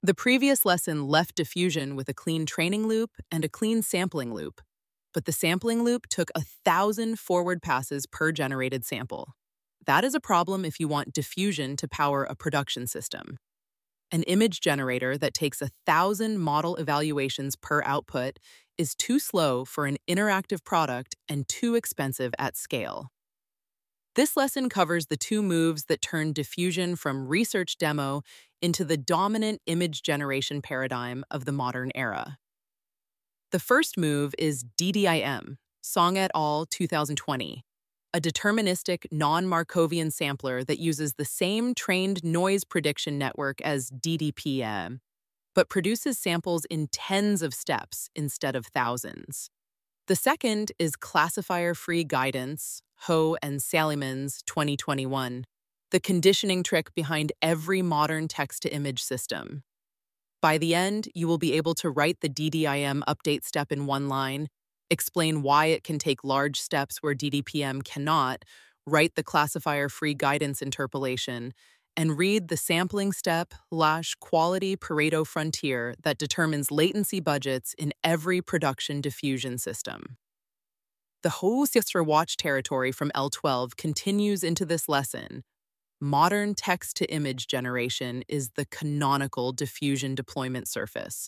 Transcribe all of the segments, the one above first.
The previous lesson left diffusion with a clean training loop and a clean sampling loop, but the sampling loop took 1,000 forward passes per generated sample. That is a problem if you want diffusion to power a production system. An image generator that takes 1,000 model evaluations per output is too slow for an interactive product and too expensive at scale. This lesson covers the two moves that turn diffusion from research demo into the dominant image generation paradigm of the modern era. The first move is DDIM, Song et al. 2020, a deterministic non-Markovian sampler that uses the same trained noise prediction network as DDPM, but produces samples in tens of steps instead of thousands. The second is classifier-free guidance, Ho and Salimans 2021, the conditioning trick behind every modern text-to-image system. By the end, you will be able to write the DDIM update step in one line, explain why it can take large steps where DDPM cannot, write the classifier-free guidance interpolation, and read the sampling step / quality Pareto frontier that determines latency budgets in every production diffusion system. The whole sister watch territory from L12 continues into this lesson. Modern text-to-image generation is the canonical diffusion deployment surface.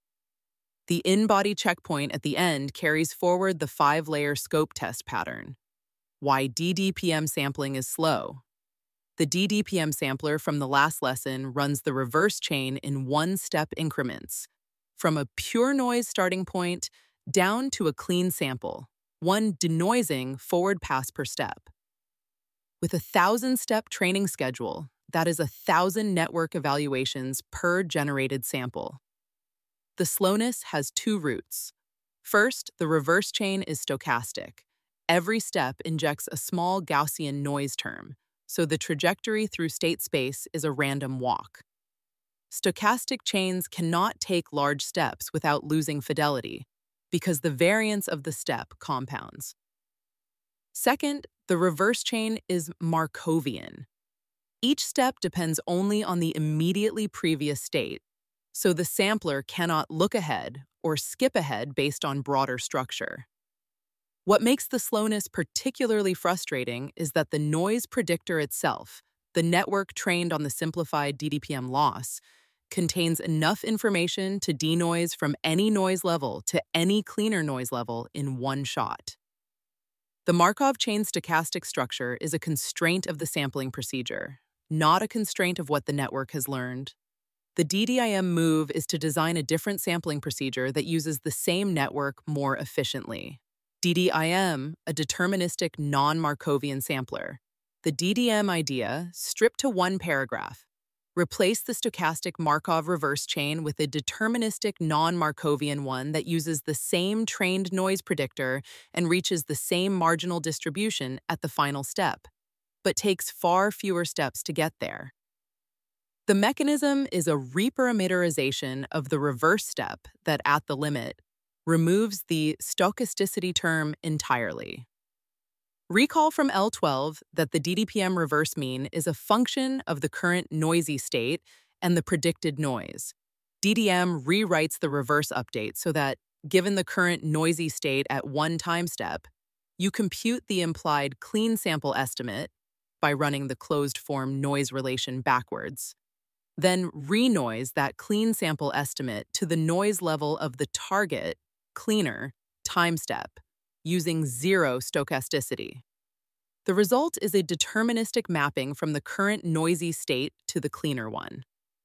The in-body checkpoint at the end carries forward the 5-layer scope test pattern. Why DDPM sampling is slow. The DDPM sampler from the last lesson runs the reverse chain in one-step increments, from a pure noise starting point down to a clean sample, one denoising forward pass per step. With a 1,000-step training schedule, that is 1,000 network evaluations per generated sample. The slowness has two roots. First, the reverse chain is stochastic. Every step injects a small Gaussian noise term, so the trajectory through state space is a random walk. Stochastic chains cannot take large steps without losing fidelity, because the variance of the step compounds. Second, the reverse chain is Markovian. Each step depends only on the immediately previous state, so the sampler cannot look ahead or skip ahead based on broader structure. What makes the slowness particularly frustrating is that the noise predictor itself, the network trained on the simplified DDPM loss, contains enough information to denoise from any noise level to any cleaner noise level in one shot. The Markov chain stochastic structure is a constraint of the sampling procedure, not a constraint of what the network has learned. The DDIM move is to design a different sampling procedure that uses the same network more efficiently. DDIM, a deterministic non-Markovian sampler. The DDM idea, stripped to one paragraph. Replace the stochastic Markov reverse chain with a deterministic non-Markovian one that uses the same trained noise predictor and reaches the same marginal distribution at the final step, but takes far fewer steps to get there. The mechanism is a reparameterization of the reverse step that, at the limit, removes the stochasticity term entirely. Recall from L12 that the DDPM reverse mean is a function of the current noisy state and the predicted noise. DDM rewrites the reverse update so that, given the current noisy state at one time step, you compute the implied clean sample estimate by running the closed-form noise relation backwards, then renoise that clean sample estimate to the noise level of the target, cleaner, time step, using zero stochasticity. The result is a deterministic mapping from the current noisy state to the cleaner one.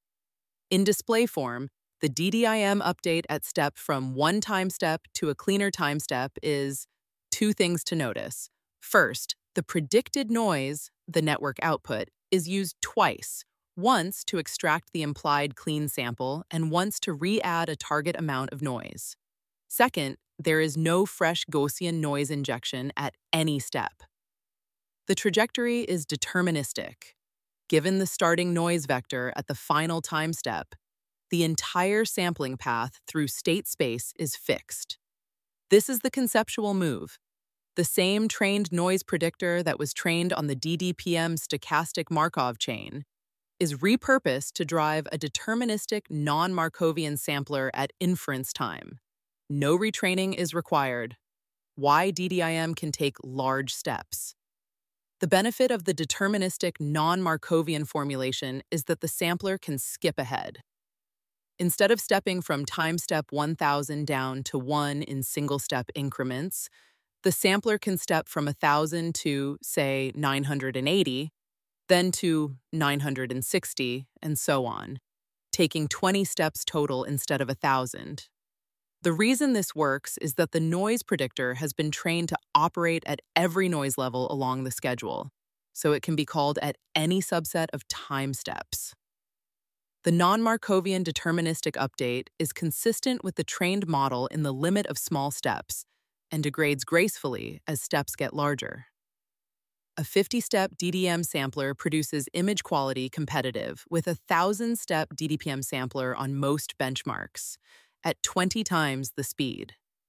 In display form, the DDIM update at step from one time step to a cleaner time step is two things to notice. First, the predicted noise, the network output, is used twice, once to extract the implied clean sample and once to re-add a target amount of noise. Second, there is no fresh Gaussian noise injection at any step. The trajectory is deterministic. Given the starting noise vector at the final time step, the entire sampling path through state space is fixed. This is the conceptual move. The same trained noise predictor that was trained on the DDPM stochastic Markov chain is repurposed to drive a deterministic non-Markovian sampler at inference time. No retraining is required. Why DDIM can take large steps. The benefit of the deterministic non-Markovian formulation is that the sampler can skip ahead. Instead of stepping from time step 1000 down to 1 in single-step increments, the sampler can step from 1000 to, say, 980, then to 960, and so on, taking 20 steps total instead of 1,000. The reason this works is that the noise predictor has been trained to operate at every noise level along the schedule, so it can be called at any subset of time steps. The non-Markovian deterministic update is consistent with the trained model in the limit of small steps and degrades gracefully as steps get larger. A 50-step DDM sampler produces image quality competitive with a 1,000-step DDPM sampler on most benchmarks, at 20 times the speed.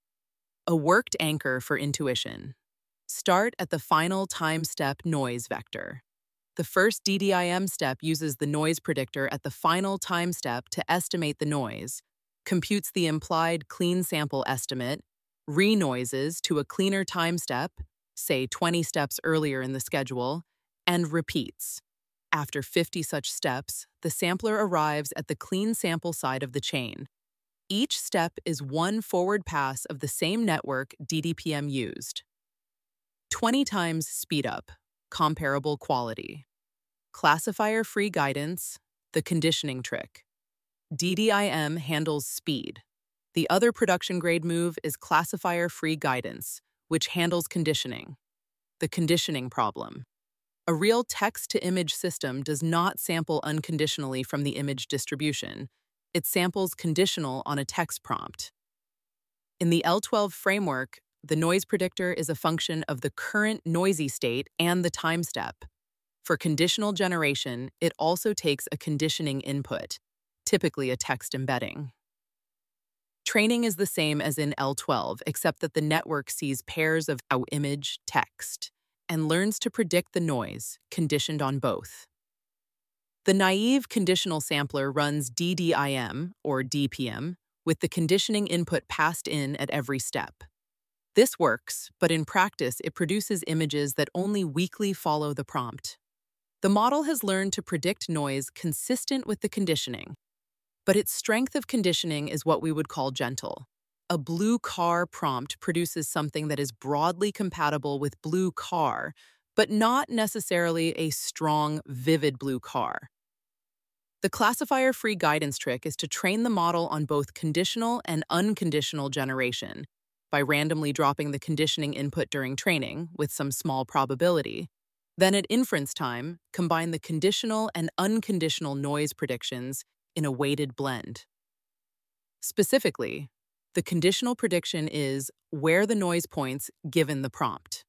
A worked anchor for intuition. Start at the final time step noise vector. The first DDIM step uses the noise predictor at the final time step to estimate the noise, computes the implied clean sample estimate, re-noises to a cleaner time step, say 20 steps earlier in the schedule, and repeats. After 50 such steps, the sampler arrives at the clean sample side of the chain. Each step is one forward pass of the same network DDPM used. 20 times speedup, comparable quality. Classifier-free guidance, the conditioning trick. DDIM handles speed. The other production-grade move is classifier-free guidance, which handles conditioning. The conditioning problem. A real text-to-image system does not sample unconditionally from the image distribution. It samples conditional on a text prompt. In the L12 framework, the noise predictor is a function of the current noisy state and the time step. For conditional generation, it also takes a conditioning input, typically a text embedding. Training is the same as in L12, except that the network sees pairs of image text and learns to predict the noise, conditioned on both. The naive conditional sampler runs DDIM, or DPM, with the conditioning input passed in at every step. This works, but in practice it produces images that only weakly follow the prompt. The model has learned to predict noise consistent with the conditioning, but its strength of conditioning is what we would call gentle. A blue car prompt produces something that is broadly compatible with blue car, but not necessarily a strong, vivid blue car. The classifier-free guidance trick is to train the model on both conditional and unconditional generation by randomly dropping the conditioning input during training with some small probability. Then at inference time, combine the conditional and unconditional noise predictions in a weighted blend. Specifically, the conditional prediction is where the noise points given the prompt.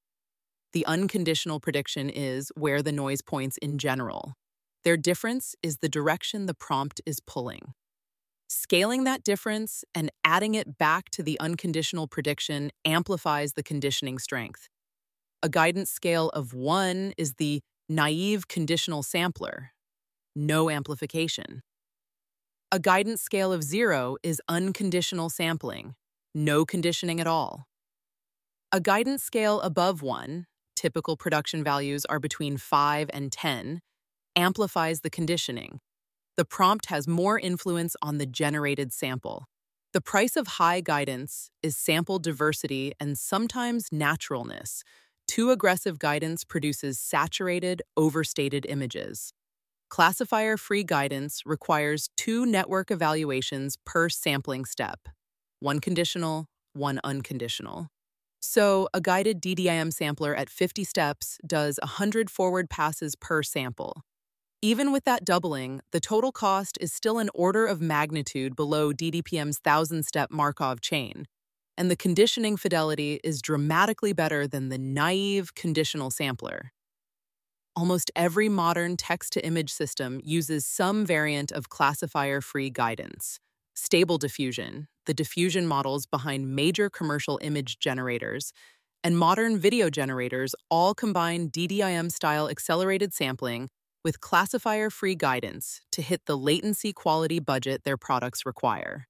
The unconditional prediction is where the noise points in general. Their difference is the direction the prompt is pulling. Scaling that difference and adding it back to the unconditional prediction amplifies the conditioning strength. A guidance scale of 1 is the naive conditional sampler, no amplification. A guidance scale of 0 is unconditional sampling, no conditioning at all. A guidance scale above 1, typical production values are between 5 and 10, amplifies the conditioning. The prompt has more influence on the generated sample. The price of high guidance is sample diversity and sometimes naturalness. Too aggressive guidance produces saturated, overstated images. Classifier-free guidance requires 2 network evaluations per sampling step, 1 conditional, 1 unconditional. So, a guided DDIM sampler at 50 steps does 100 forward passes per sample. Even with that doubling, the total cost is still an order of magnitude below DDPM's 1,000-step Markov chain, and the conditioning fidelity is dramatically better than the naive conditional sampler. Almost every modern text-to-image system uses some variant of classifier-free guidance. Stable Diffusion, the diffusion models behind major commercial image generators, and modern video generators all combine DDIM-style accelerated sampling with classifier-free guidance to hit the latency quality budget their products require.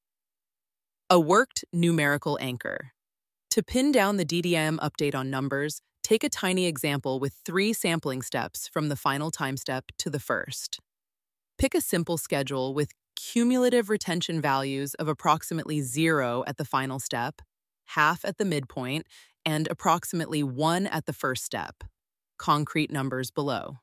A worked numerical anchor. To pin down the DDIM update on numbers, take a tiny example with 3 sampling steps from the final time step to the first. Pick a simple schedule with cumulative retention values of approximately 0 at the final step, half at the midpoint, and approximately 1 at the first step. Concrete numbers below.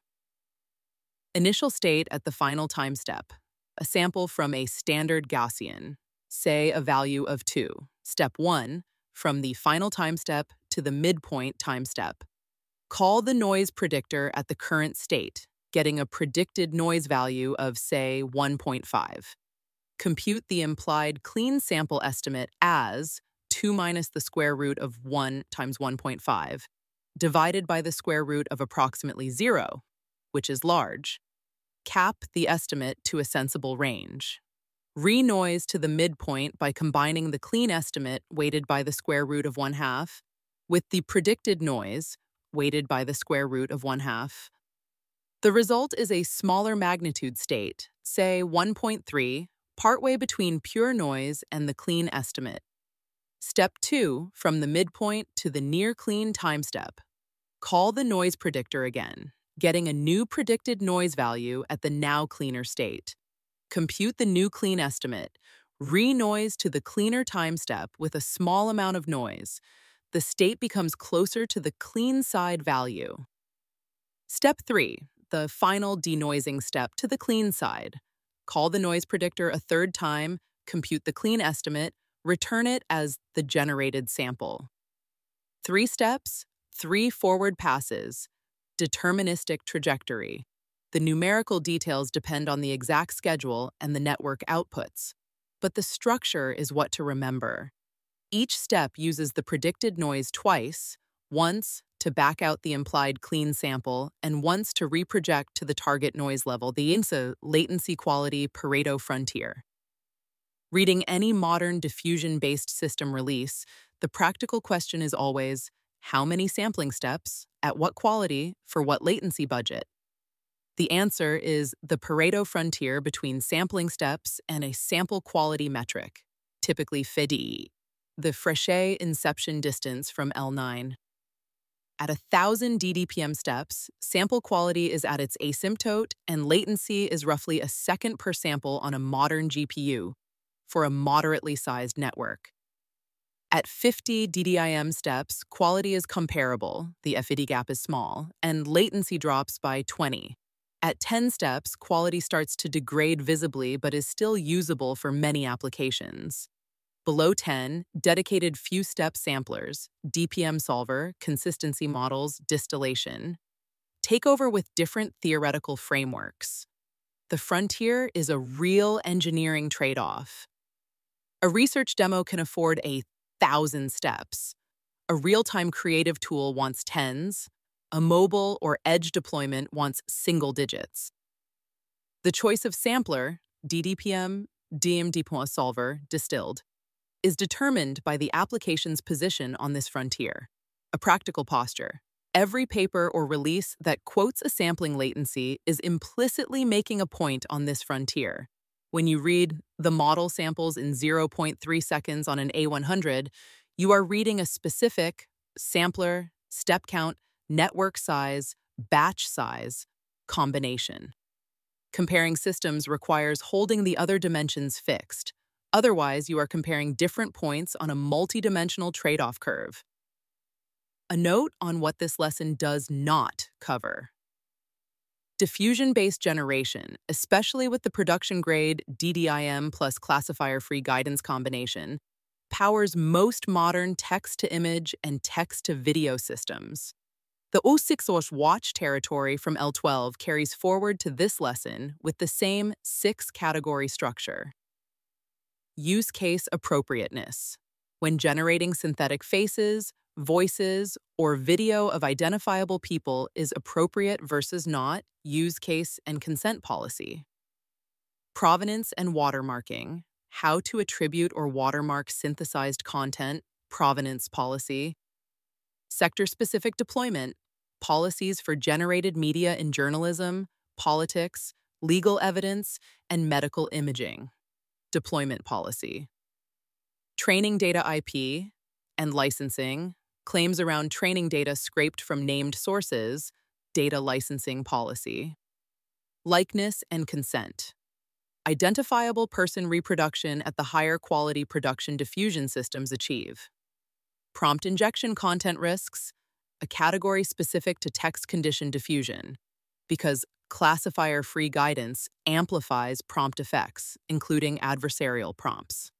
Initial state at the final time step. A sample from a standard Gaussian, say a value of 2. Step 1, from the final time step to the midpoint time step. Call the noise predictor at the current state, getting a predicted noise value of, say, 1.5. Compute the implied clean sample estimate as 2 minus the square root of 1 times 1.5, divided by the square root of approximately 0, which is large. Cap the estimate to a sensible range. Re-noise to the midpoint by combining the clean estimate weighted by the square root of 1/2 with the predicted noise weighted by the square root of 1/2. The result is a smaller magnitude state, say 1.3, partway between pure noise and the clean estimate. Step 2, from the midpoint to the near clean time step. Call the noise predictor again, getting a new predicted noise value at the now cleaner state. Compute the new clean estimate. Re-noise to the cleaner time step with a small amount of noise. The state becomes closer to the clean side value. Step 3, the final denoising step to the clean side. Call the noise predictor a third time, compute the clean estimate, return it as the generated sample. 3 steps, 3 forward passes. Deterministic trajectory. The numerical details depend on the exact schedule and the network outputs, but the structure is what to remember. Each step uses the predicted noise twice, once to back out the implied clean sample and once to reproject to the target noise level, the INSA latency quality Pareto frontier. Reading any modern diffusion-based system release, the practical question is always, how many sampling steps, at what quality, for what latency budget? The answer is the Pareto frontier between sampling steps and a sample quality metric, typically FDE, the Frechet inception distance from L9. At 1,000 DDPM steps, sample quality is at its asymptote and latency is roughly a second per sample on a modern GPU for a moderately sized network. At 50 DDIM steps, quality is comparable, the FDE gap is small, and latency drops by 20. At 10 steps, quality starts to degrade visibly but is still usable for many applications. Below 10, dedicated few-step samplers, DPM solver, consistency models, distillation, take over with different theoretical frameworks. The frontier is a real engineering trade-off. A research demo can afford 1,000 steps. A real-time creative tool wants tens. A mobile or edge deployment wants single digits. The choice of sampler, DDPM, DMD solver, distilled, is determined by the application's position on this frontier. A practical posture. Every paper or release that quotes a sampling latency is implicitly making a point on this frontier. When you read the model samples in 0.3 seconds on an A100, you are reading a specific sampler, step count, network size, batch size, combination. Comparing systems requires holding the other dimensions fixed. Otherwise, you are comparing different points on a multidimensional trade-off curve. A note on what this lesson does not cover. Diffusion-based generation, especially with the production-grade DDIM plus classifier-free guidance combination, powers most modern text-to-image and text-to-video systems. The O6OS watch territory from L12 carries forward to this lesson with the same 6-category structure. Use case appropriateness. When generating synthetic faces, voices, or video of identifiable people is appropriate versus not, use case and consent policy. Provenance and watermarking. How to attribute or watermark synthesized content, provenance policy. Sector-specific deployment, policies for generated media in journalism, politics, legal evidence, and medical imaging. Deployment policy. Training data IP and licensing, claims around training data scraped from named sources, data licensing policy. Likeness and consent. Identifiable person reproduction at the higher quality production diffusion systems achieve. Prompt injection content risks, a category specific to text condition diffusion, because classifier-free guidance amplifies prompt effects, including adversarial prompts.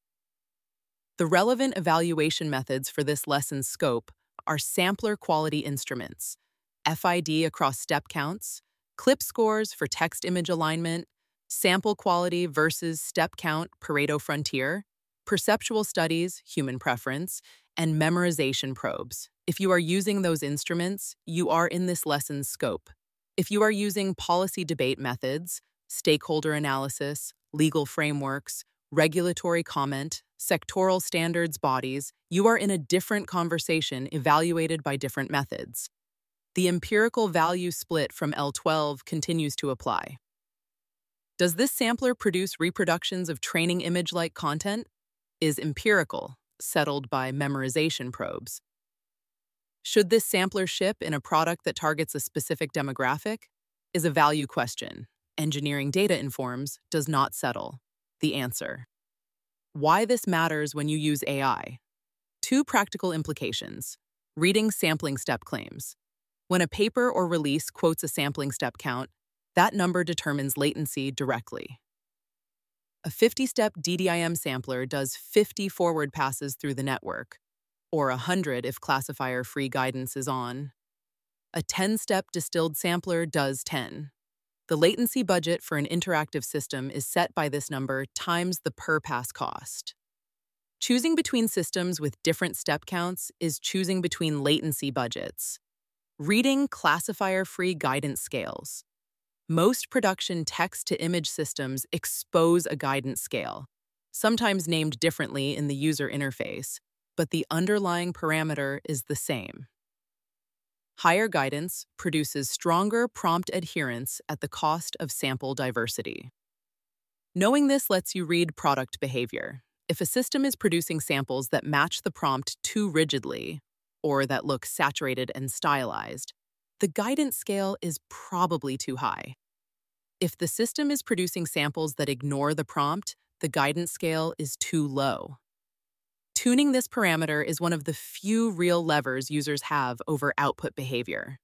The relevant evaluation methods for this lesson's scope are sampler quality instruments, FID across step counts, clip scores for text-image alignment, sample quality versus step count Pareto frontier, perceptual studies, human preference, and memorization probes. If you are using those instruments, you are in this lesson's scope. If you are using policy debate methods, stakeholder analysis, legal frameworks, regulatory comment, sectoral standards bodies, you are in a different conversation evaluated by different methods. The empirical value split from L12 continues to apply. Does this sampler produce reproductions of training image-like content? Is empirical, settled by memorization probes. Should this sampler ship in a product that targets a specific demographic? Is a value question. Engineering data informs, does not settle. The answer. Why this matters when you use AI. 2 practical implications. Reading sampling step claims. When a paper or release quotes a sampling step count, that number determines latency directly. A 50-step DDIM sampler does 50 forward passes through the network, or 100 if classifier-free guidance is on. A 10-step distilled sampler does 10. The latency budget for an interactive system is set by this number times the per-pass cost. Choosing between systems with different step counts is choosing between latency budgets. Reading classifier-free guidance scales. Most production text-to-image systems expose a guidance scale, sometimes named differently in the user interface, but the underlying parameter is the same. Higher guidance produces stronger prompt adherence at the cost of sample diversity. Knowing this lets you read product behavior. If a system is producing samples that match the prompt too rigidly, or that look saturated and stylized, the guidance scale is probably too high. If the system is producing samples that ignore the prompt, the guidance scale is too low. Tuning this parameter is one of the few real levers users have over output behavior.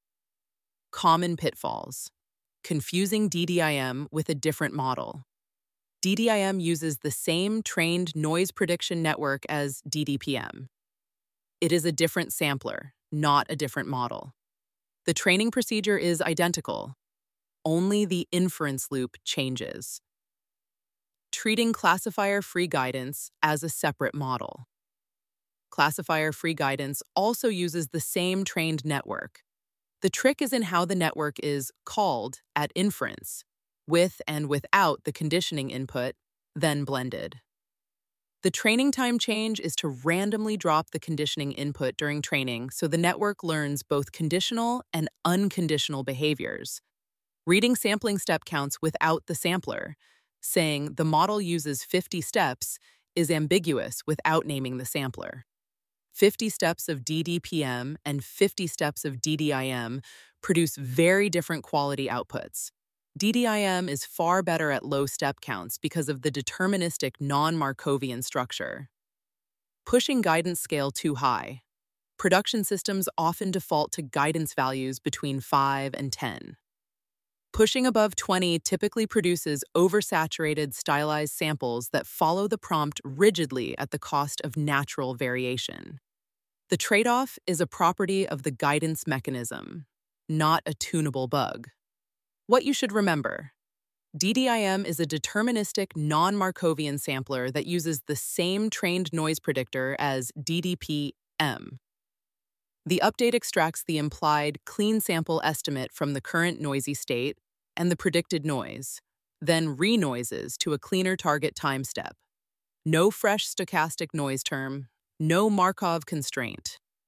Common pitfalls. Confusing DDIM with a different model. DDIM uses the same trained noise prediction network as DDPM. It is a different sampler, not a different model. The training procedure is identical. Only the inference loop changes. Treating classifier-free guidance as a separate model. Classifier-free guidance also uses the same trained network. The trick is in how the network is called at inference, with and without the conditioning input, then blended. The training time change is to randomly drop the conditioning input during training so the network learns both conditional and unconditional behaviors. Reading sampling step counts without the sampler, saying the model uses 50 steps, is ambiguous without naming the sampler. 50 steps of DDPM and 50 steps of DDIM produce very different quality outputs. DDIM is far better at low step counts because of the deterministic non-Markovian structure. Pushing guidance scale too high. Production systems often default to guidance values between 5 and 10. Pushing above 20 typically produces oversaturated stylized samples that follow the prompt rigidly at the cost of natural variation. The trade-off is a property of the guidance mechanism, not a tunable bug. What you should remember: DDIM is a deterministic non-Markovian sampler that uses the same trained noise predictor as DDPM. The update extracts the implied clean sample estimate from the current noisy state and the predicted noise, then renoises to a cleaner target time step. No fresh stochastic noise term, no Markov constraint.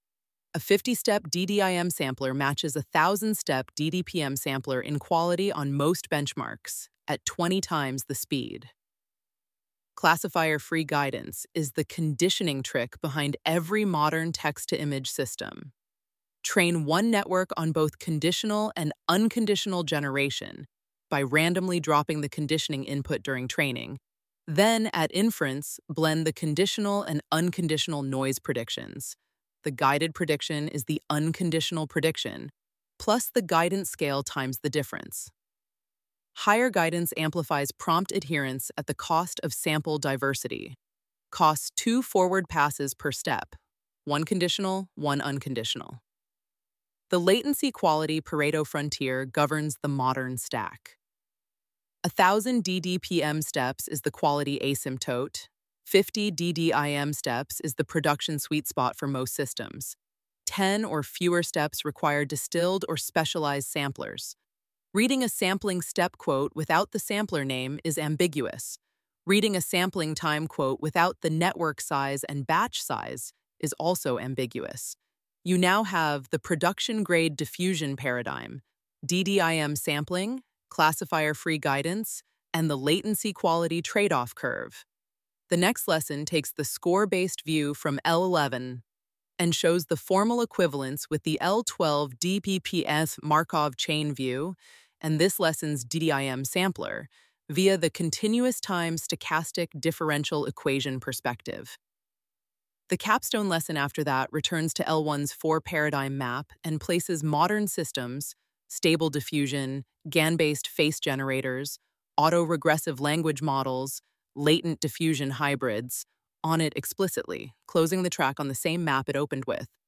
A 50-step DDIM sampler matches a 1,000-step DDPM sampler in quality on most benchmarks, at 20 times the speed. Classifier-free guidance is the conditioning trick behind every modern text-to-image system. Train one network on both conditional and unconditional generation by randomly dropping the conditioning input during training. Then, at inference, blend the conditional and unconditional noise predictions. The guided prediction is the unconditional prediction, plus the guidance scale times the difference. Higher guidance amplifies prompt adherence at the cost of sample diversity. Costs 2 forward passes per step, one conditional, one unconditional. The latency quality Pareto frontier governs the modern stack. 1,000 DDPM steps is the quality asymptote. 50 DDIM steps is the production sweet spot for most systems. 10 or fewer steps require distilled or specialized samplers. Reading a sampling step quote without the sampler name is ambiguous. Reading a sampling time quote without the network size and batch size is also ambiguous. You now have the production-grade diffusion paradigm, DDIM sampling, classifier-free guidance, and the latency quality trade-off curve. The next lesson takes the score-based view from L11 and shows the formal equivalence with the L12 DPPS Markov chain view and this lesson's DDIM sampler via the continuous time stochastic differential equation perspective. The capstone lesson after that returns to L1's 4-paradigm map and places modern systems, stable diffusion, GAN-based face generators, autoregressive language models, latent diffusion hybrids, on it explicitly, closing the track on the same map it opened with.